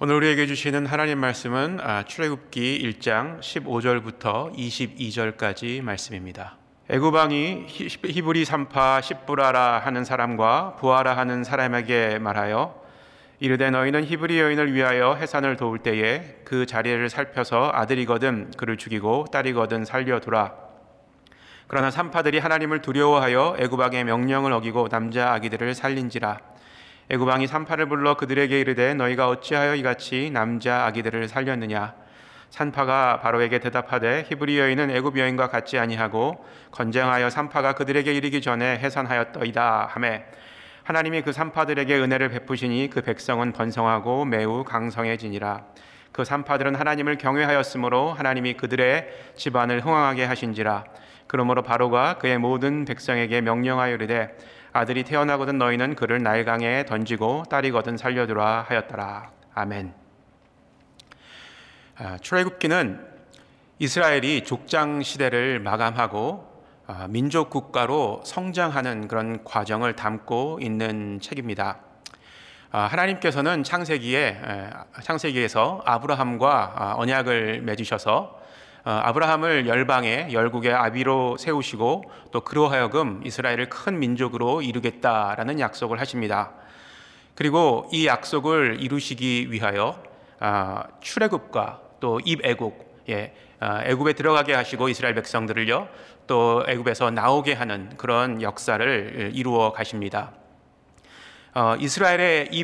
오늘 우리에게 주시는 하나님 말씀은 출애굽기 1장 15절부터 22절까지 말씀입니다. 애굽 왕이 히브리 산파 십부라라 하는 사람과 부하라 하는 사람에게 말하여 이르되 너희는 히브리 여인을 위하여 해산을 도울 때에 그 자리를 살펴서 아들이거든 그를 죽이고 딸이거든 살려두라. 그러나 산파들이 하나님을 두려워하여 애굽 왕의 명령을 어기고 남자 아기들을 살린지라. 애굽 왕이 산파를 불러 그들에게 이르되 너희가 어찌하여 이같이 남자 아기들을 살렸느냐. 산파가 바로에게 대답하되 히브리 여인은 애굽 여인과 같지 아니하고 건쟁하여 산파가 그들에게 이르기 전에 해산하였더이다 하매 하나님이 그 산파들에게 은혜를 베푸시니 그 백성은 번성하고 매우 강성해지니라. 그 산파들은 하나님을 경외하였으므로 하나님이 그들의 집안을 흥왕하게 하신지라. 그러므로 바로가 그의 모든 백성에게 명령하여 이르되 아들이 태어나거든 너희는 그를 나일강에 던지고 딸이거든 살려두라 하였더라. 아멘. 출애굽기는 이스라엘이 족장 시대를 마감하고 민족 국가로 성장하는 그런 과정을 담고 있는 책입니다. 하나님께서는 창세기에서 아브라함과 언약을 맺으셔서 아브라함을 열방의 열국의 아비로 세우시고 또 그로 하여금 이스라엘을 큰 민족으로 이루겠다라는 약속을 하십니다. 그리고 이 약속을 이루시기 위하여 출애굽과 또 입애굽, 애굽에 들어가게 하시고 이스라엘 백성들을요 또 애굽에서 나오게 하는 그런 역사를 이루어 가십니다. 이스라엘의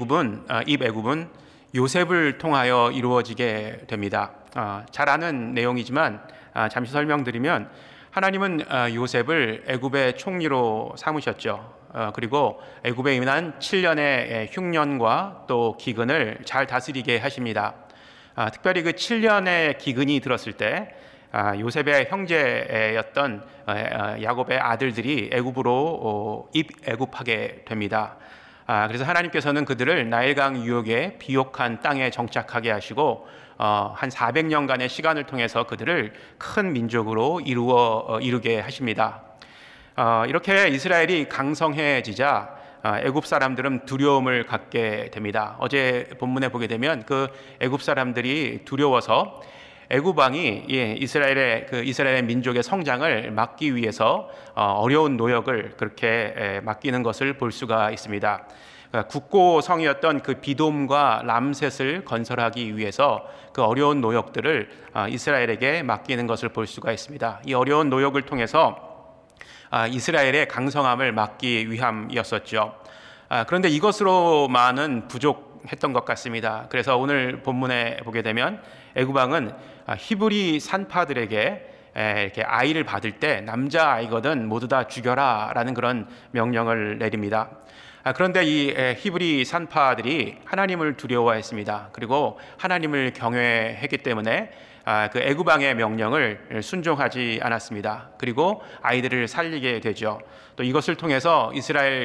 입애굽은 요셉을 통하여 이루어지게 됩니다. 잘 아는 내용이지만 잠시 설명드리면 하나님은 요셉을 애굽의 총리로 삼으셨죠. 그리고 애굽에 임한 7년의 흉년과 또 기근을 잘 다스리게 하십니다. 특별히 그 7년의 기근이 들었을 때 요셉의 형제였던 야곱의 아들들이 애굽으로 입애굽하게 됩니다. 그래서 하나님께서는 그들을 나일강 유역의 비옥한 땅에 정착하게 하시고 한 400년간의 시간을 통해서 그들을 큰 민족으로 이루게 하십니다. 이렇게 이스라엘이 강성해지자 애굽 사람들은 두려움을 갖게 됩니다. 어제 본문에 보게 되면 그 애굽 사람들이 두려워서 애굽 왕이 이스라엘의 민족의 성장을 막기 위해서 어려운 노역을 그렇게 맡기는 것을 볼 수가 있습니다. 국고 성이었던 그 비돔과 람셋을 건설하기 위해서 그 어려운 노역들을 이스라엘에게 맡기는 것을 볼 수가 있습니다. 이 어려운 노역을 통해서 이스라엘의 강성함을 막기 위함이었었죠. 그런데 이것으로만은 부족했던 것 같습니다. 그래서 오늘 본문에 보게 되면 애굽 왕은 히브리 산파들에게 이렇게 아이를 받을 때 남자 아이거든 모두 다 죽여라라는 그런 명령을 내립니다. 그런데 이 히브리 산파들이 하나님을 두려워했습니다. 그리고 하나님을 경외했기 때문에 그 애굽 왕의 명령을 순종하지 않았습니다. 그리고 아이들을 살리게 되죠. 또 이것을 통해서 이스라엘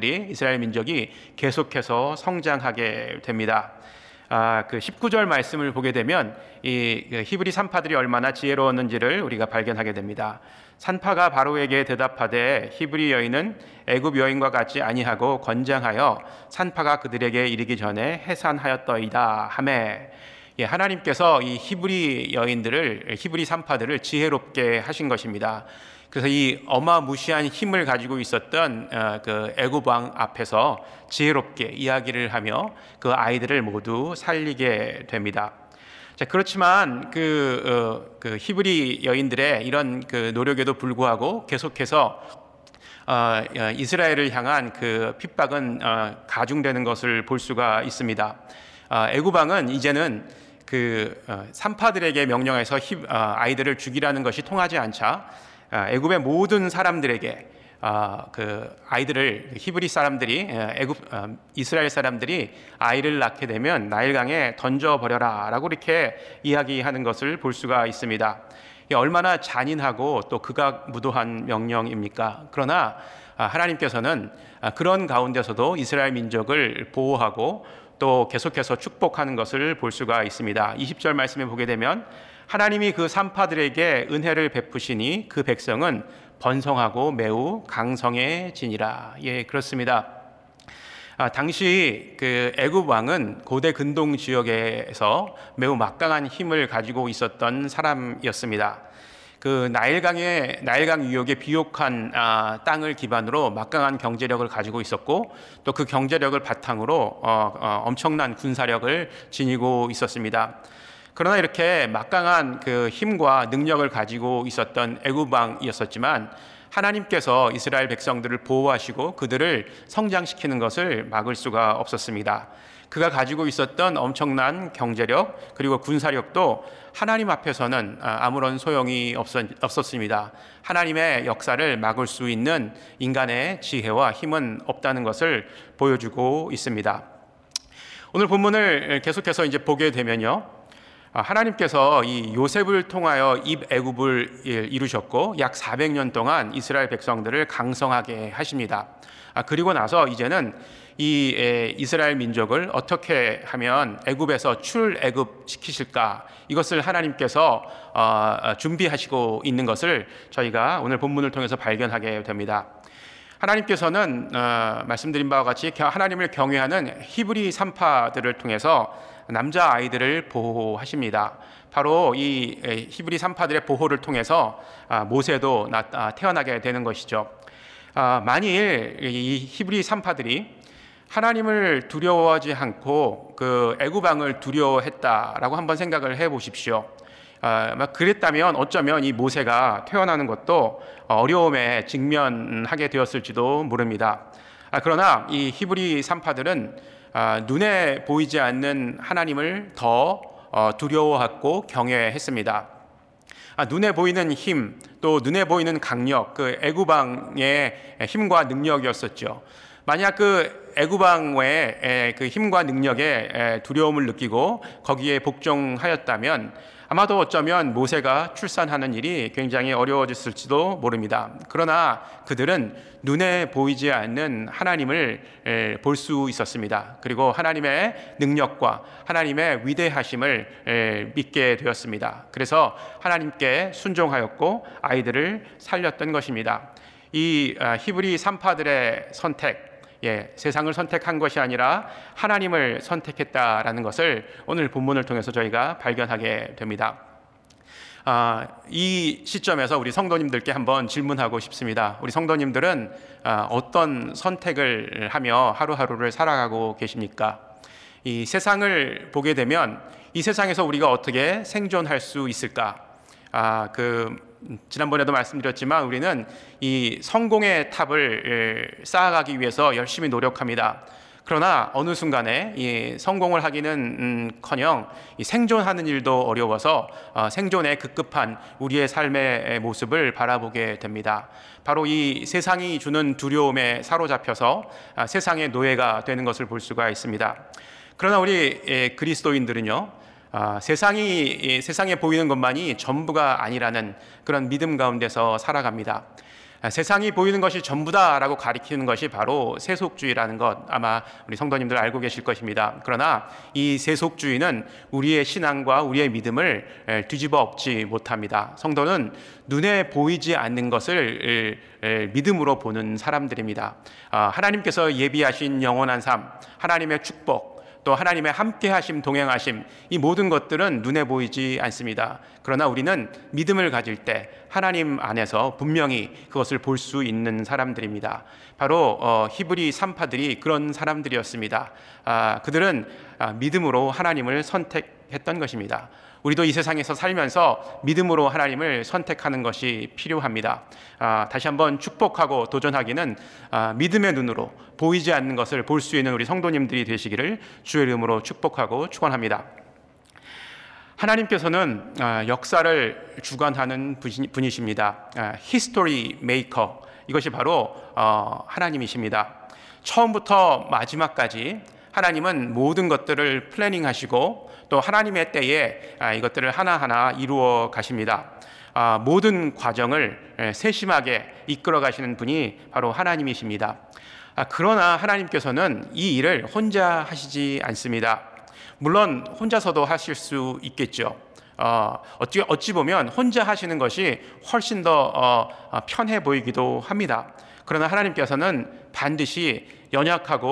민족이 계속해서 성장하게 됩니다. 그 19절 말씀을 보게 되면 이 히브리 산파들이 얼마나 지혜로웠는지를 우리가 발견하게 됩니다. 산파가 바로에게 대답하되 히브리 여인은 애굽 여인과 같지 아니하고 건장하여 산파가 그들에게 이르기 전에 해산하였더이다 하매 하나님께서 이 히브리 산파들을 지혜롭게 하신 것입니다. 그래서 이 어마무시한 힘을 가지고 있었던 그 애굽 왕 앞에서 지혜롭게 이야기를 하며 그 아이들을 모두 살리게 됩니다. 자, 그렇지만 그 히브리 여인들의 이런 그 노력에도 불구하고 계속해서 이스라엘을 향한 그 핍박은 가중되는 것을 볼 수가 있습니다. 애굽 왕은 이제는 그 산파들에게 명령해서 아이들을 죽이라는 것이 통하지 않자 애굽의 모든 사람들에게 그 아이들을 이스라엘 사람들이 아이를 낳게 되면 나일강에 던져버려라라고 이렇게 이야기하는 것을 볼 수가 있습니다. 얼마나 잔인하고 또 극악무도한 명령입니까? 그러나 하나님께서는 그런 가운데서도 이스라엘 민족을 보호하고 또 계속해서 축복하는 것을 볼 수가 있습니다. 20절 말씀에 보게 되면 하나님이 그 산파들에게 은혜를 베푸시니 그 백성은 번성하고 매우 강성해지니라. 그렇습니다. 당시 그 애굽 왕은 고대 근동 지역에서 매우 막강한 힘을 가지고 있었던 사람이었습니다. 그 나일강 유역의 비옥한 땅을 기반으로 막강한 경제력을 가지고 있었고, 또 그 경제력을 바탕으로 엄청난 군사력을 지니고 있었습니다. 그러나 이렇게 막강한 그 힘과 능력을 가지고 있었던 애굽 왕이었었지만, 하나님께서 이스라엘 백성들을 보호하시고 그들을 성장시키는 것을 막을 수가 없었습니다. 그가 가지고 있었던 엄청난 경제력 그리고 군사력도 하나님 앞에서는 아무런 소용이 없었습니다. 하나님의 역사를 막을 수 있는 인간의 지혜와 힘은 없다는 것을 보여주고 있습니다. 오늘 본문을 계속해서 이제 보게 되면요, 하나님께서 이 요셉을 통하여 입애굽을 이루셨고 약 400년 동안 이스라엘 백성들을 강성하게 하십니다. 그리고 나서 이제는 이 이스라엘 민족을 어떻게 하면 애굽에서 출애굽 시키실까, 이것을 하나님께서 준비하시고 있는 것을 저희가 오늘 본문을 통해서 발견하게 됩니다. 하나님께서는 말씀드린 바와 같이 하나님을 경외하는 히브리 산파들을 통해서 남자 아이들을 보호하십니다. 바로 이 히브리 산파들의 보호를 통해서 모세도 태어나게 되는 것이죠. 만일 이 히브리 산파들이 하나님을 두려워하지 않고 그 애굽 왕을 두려워했다라고 한번 생각을 해보십시오. 그랬다면 어쩌면 이 모세가 태어나는 것도 어려움에 직면하게 되었을지도 모릅니다. 그러나 이 히브리 산파들은 눈에 보이지 않는 하나님을 더 두려워하고 경외했습니다. 눈에 보이는 힘, 또 눈에 보이는 강력, 그 애굽 왕의 힘과 능력이었었죠. 만약 그 애굽 왕의 그 힘과 능력에 두려움을 느끼고 거기에 복종하였다면 아마도 어쩌면 모세가 출산하는 일이 굉장히 어려워졌을지도 모릅니다. 그러나 그들은 눈에 보이지 않는 하나님을 볼 수 있었습니다. 그리고 하나님의 능력과 하나님의 위대하심을 믿게 되었습니다. 그래서 하나님께 순종하였고 아이들을 살렸던 것입니다. 이 히브리 산파들의 선택, 세상을 선택한 것이 아니라 하나님을 선택했다라는 것을 오늘 본문을 통해서 저희가 발견하게 됩니다. 이 시점에서 우리 성도님들께 한번 질문하고 싶습니다. 우리 성도님들은 어떤 선택을 하며 하루하루를 살아가고 계십니까? 이 세상을 보게 되면 이 세상에서 우리가 어떻게 생존할 수 있을까? 지난번에도 말씀드렸지만 우리는 이 성공의 탑을 쌓아가기 위해서 열심히 노력합니다. 그러나 어느 순간에 이 성공을 하기는커녕 이 생존하는 일도 어려워서 생존에 급급한 우리의 삶의 모습을 바라보게 됩니다. 바로 이 세상이 주는 두려움에 사로잡혀서 세상의 노예가 되는 것을 볼 수가 있습니다. 그러나 우리 그리스도인들은요, 세상에 보이는 것만이 전부가 아니라는 그런 믿음 가운데서 살아갑니다. 세상이 보이는 것이 전부다라고 가리키는 것이 바로 세속주의라는 것, 아마 우리 성도님들 알고 계실 것입니다. 그러나 이 세속주의는 우리의 신앙과 우리의 믿음을 뒤집어 엎지 못합니다. 성도는 눈에 보이지 않는 것을 믿음으로 보는 사람들입니다. 하나님께서 예비하신 영원한 삶, 하나님의 축복, 또 하나님의 함께하심, 동행하심, 이 모든 것들은 눈에 보이지 않습니다. 그러나 우리는 믿음을 가질 때 하나님 안에서 분명히 그것을 볼 수 있는 사람들입니다. 바로 히브리 산파들이 그런 사람들이었습니다. 그들은 믿음으로 하나님을 선택했던 것입니다. 우리도 이 세상에서 살면서 믿음으로 하나님을 선택하는 것이 필요합니다. 다시 한번 축복하고 도전하기는 믿음의 눈으로 보이지 않는 것을 볼 수 있는 우리 성도님들이 되시기를 주의 이름으로 축복하고 축원합니다. 하나님께서는 역사를 주관하는 분이십니다. 히스토리 메이커, 이것이 바로 하나님이십니다. 처음부터 마지막까지 하나님은 모든 것들을 플래닝하시고 또 하나님의 때에 이것들을 하나하나 이루어 가십니다. 모든 과정을 세심하게 이끌어 가시는 분이 바로 하나님이십니다. 그러나 하나님께서는 이 일을 혼자 하시지 않습니다. 물론 혼자서도 하실 수 있겠죠. 어찌 보면 혼자 하시는 것이 훨씬 더 편해 보이기도 합니다. 그러나 하나님께서는 반드시 연약하고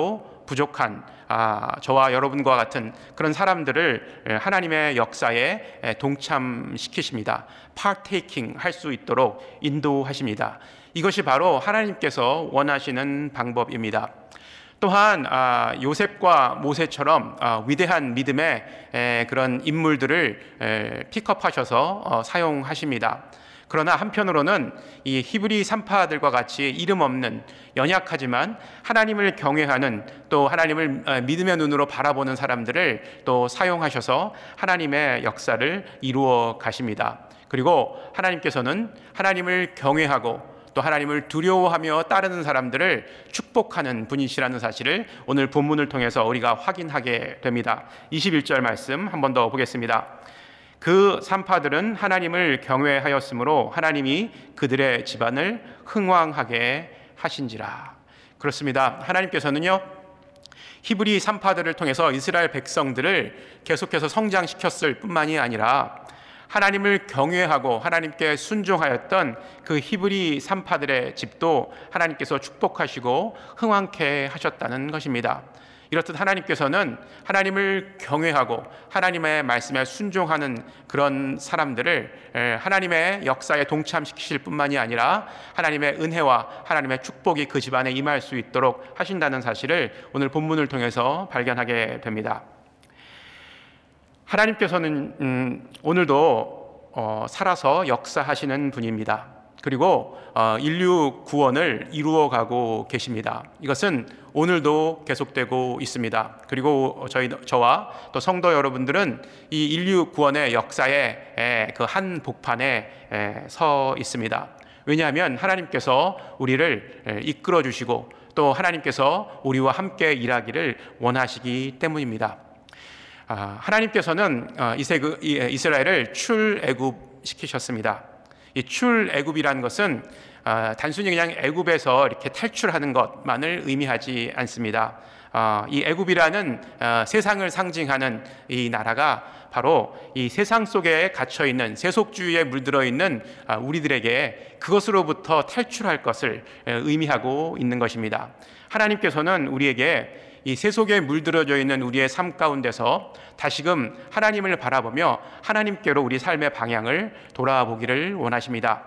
부족한 저와 여러분과 같은 그런 사람들을 하나님의 역사에 동참시키십니다. partaking 할 수 있도록 인도하십니다. 이것이 바로 하나님께서 원하시는 방법입니다. 또한 요셉과 모세처럼 위대한 믿음의 그런 인물들을 픽업하셔서 사용하십니다. 그러나 한편으로는 이 히브리 산파들과 같이 이름 없는 연약하지만 하나님을 경외하는, 또 하나님을 믿음의 눈으로 바라보는 사람들을 또 사용하셔서 하나님의 역사를 이루어 가십니다. 그리고 하나님께서는 하나님을 경외하고 또 하나님을 두려워하며 따르는 사람들을 축복하는 분이시라는 사실을 오늘 본문을 통해서 우리가 확인하게 됩니다. 21절 말씀 한 번 더 보겠습니다. 그 산파들은 하나님을 경외하였으므로 하나님이 그들의 집안을 흥왕하게 하신지라. 그렇습니다. 하나님께서는요, 히브리 산파들을 통해서 이스라엘 백성들을 계속해서 성장시켰을 뿐만이 아니라 하나님을 경외하고 하나님께 순종하였던 그 히브리 산파들의 집도 하나님께서 축복하시고 흥왕케 하셨다는 것입니다. 이렇듯 하나님께서는 하나님을 경외하고 하나님의 말씀에 순종하는 그런 사람들을 하나님의 역사에 동참시키실 뿐만이 아니라 하나님의 은혜와 하나님의 축복이 그 집안에 임할 수 있도록 하신다는 사실을 오늘 본문을 통해서 발견하게 됩니다. 하나님께서는 오늘도 살아서 역사하시는 분입니다. 그리고 인류 구원을 이루어가고 계십니다. 이것은 오늘도 계속되고 있습니다. 그리고 저와 또 성도 여러분들은 이 인류 구원의 역사의 그 한 복판에 서 있습니다. 왜냐하면 하나님께서 우리를 이끌어 주시고 또 하나님께서 우리와 함께 일하기를 원하시기 때문입니다. 하나님께서는 이스라엘을 출애굽시키셨습니다. 이 출애굽이라는 것은 단순히 그냥 애굽에서 이렇게 탈출하는 것만을 의미하지 않습니다. 이 애굽이라는 세상을 상징하는 이 나라가 바로 이 세상 속에 갇혀 있는 세속주의에 물들어 있는 우리들에게 그것으로부터 탈출할 것을 의미하고 있는 것입니다. 하나님께서는 우리에게 이 세속에 물들어져 있는 우리의 삶 가운데서 다시금 하나님을 바라보며 하나님께로 우리 삶의 방향을 돌아보기를 원하십니다.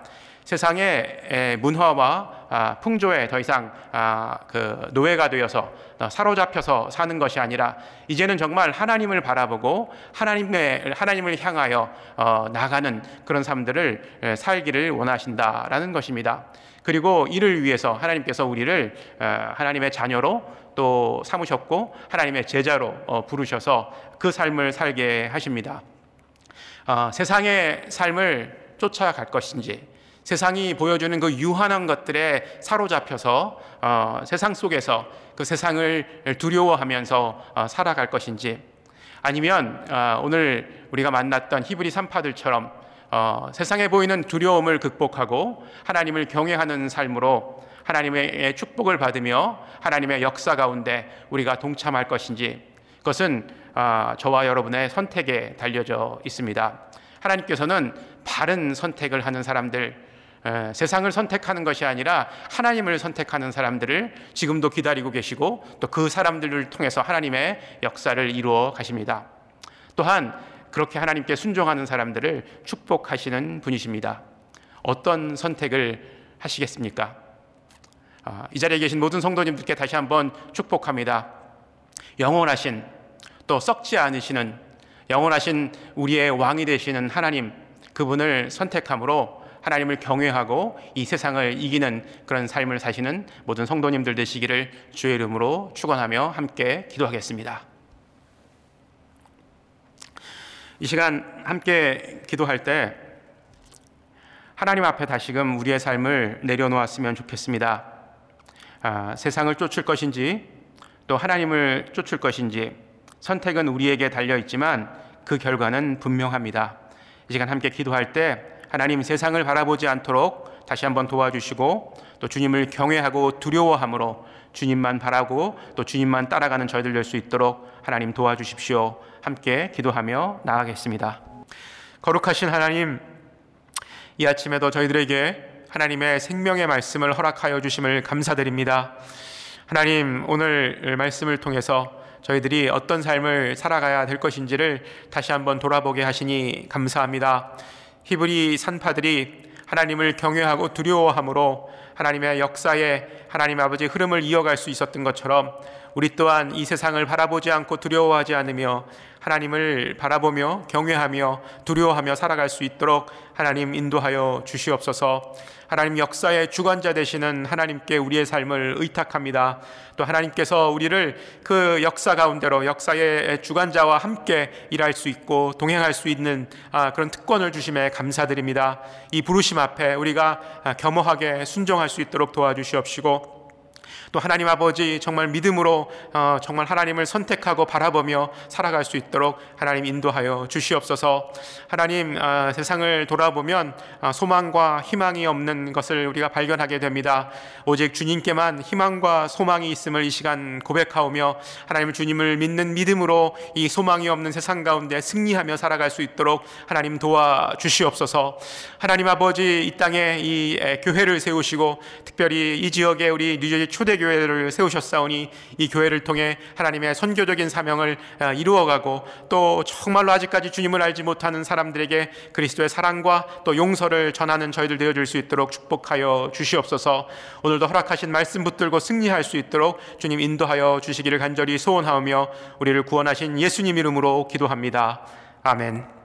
세상의 문화와 풍조에 더 이상 그 노예가 되어서 사로잡혀서 사는 것이 아니라 이제는 정말 하나님을 바라보고 하나님을 향하여 나가는 그런 삶들을 살기를 원하신다라는 것입니다. 그리고 이를 위해서 하나님께서 우리를 하나님의 자녀로 또 삼으셨고 하나님의 제자로 부르셔서 그 삶을 살게 하십니다. 세상의 삶을 쫓아갈 것인지, 세상이 보여주는 그 유한한 것들에 사로잡혀서 세상 속에서 그 세상을 두려워하면서 살아갈 것인지, 아니면 오늘 우리가 만났던 히브리 산파들처럼 세상에 보이는 두려움을 극복하고 하나님을 경외하는 삶으로 하나님의 축복을 받으며 하나님의 역사 가운데 우리가 동참할 것인지, 그것은 저와 여러분의 선택에 달려져 있습니다. 하나님께서는 바른 선택을 하는 사람들, 세상을 선택하는 것이 아니라 하나님을 선택하는 사람들을 지금도 기다리고 계시고 또 그 사람들을 통해서 하나님의 역사를 이루어 가십니다. 또한 그렇게 하나님께 순종하는 사람들을 축복하시는 분이십니다. 어떤 선택을 하시겠습니까? 이 자리에 계신 모든 성도님들께 다시 한번 축복합니다. 영원하신, 또 썩지 않으시는 영원하신 우리의 왕이 되시는 하나님, 그분을 선택함으로 하나님을 경외하고 이 세상을 이기는 그런 삶을 사시는 모든 성도님들 되시기를 주의 이름으로 축원하며 함께 기도하겠습니다. 이 시간 함께 기도할 때 하나님 앞에 다시금 우리의 삶을 내려놓았으면 좋겠습니다. 세상을 쫓을 것인지 또 하나님을 쫓을 것인지 선택은 우리에게 달려있지만 그 결과는 분명합니다. 이 시간 함께 기도할 때 하나님, 세상을 바라보지 않도록 다시 한번 도와주시고 또 주님을 경외하고 두려워함으로 주님만 바라고 또 주님만 따라가는 저희들 될 수 있도록 하나님 도와주십시오. 함께 기도하며 나아가겠습니다. 거룩하신 하나님, 이 아침에도 저희들에게 하나님의 생명의 말씀을 허락하여 주심을 감사드립니다. 하나님, 오늘 말씀을 통해서 저희들이 어떤 삶을 살아가야 될 것인지를 다시 한번 돌아보게 하시니 감사합니다. 히브리 산파들이 하나님을 경외하고 두려워함으로 하나님의 역사에 하나님 아버지의 흐름을 이어갈 수 있었던 것처럼 우리 또한 이 세상을 바라보지 않고 두려워하지 않으며 하나님을 바라보며 경외하며 두려워하며 살아갈 수 있도록 하나님 인도하여 주시옵소서. 하나님 역사의 주관자 되시는 하나님께 우리의 삶을 의탁합니다. 또 하나님께서 우리를 그 역사 가운데로 역사의 주관자와 함께 일할 수 있고 동행할 수 있는 그런 특권을 주심에 감사드립니다. 이 부르심 앞에 우리가 겸허하게 순종할 수 있도록 도와주시옵시고, 또 하나님 아버지 정말 믿음으로 정말 하나님을 선택하고 바라보며 살아갈 수 있도록 하나님 인도하여 주시옵소서. 하나님, 세상을 돌아보면 소망과 희망이 없는 것을 우리가 발견하게 됩니다. 오직 주님께만 희망과 소망이 있음을 이 시간 고백하오며 하나님 주님을 믿는 믿음으로 이 소망이 없는 세상 가운데 승리하며 살아갈 수 있도록 하나님 도와주시옵소서. 하나님 아버지, 이 땅에 이 교회를 세우시고 특별히 이 지역에 우리 뉴저지 초대교회를 세우셨사오니 이 교회를 통해 하나님의 선교적인 사명을 이루어가고 또 정말로 아직까지 주님을 알지 못하는 사람들에게 그리스도의 사랑과 또 용서를 전하는 저희들 되어줄 수 있도록 축복하여 주시옵소서. 오늘도 허락하신 말씀 붙들고 승리할 수 있도록 주님 인도하여 주시기를 간절히 소원하오며 우리를 구원하신 예수님 이름으로 기도합니다. 아멘.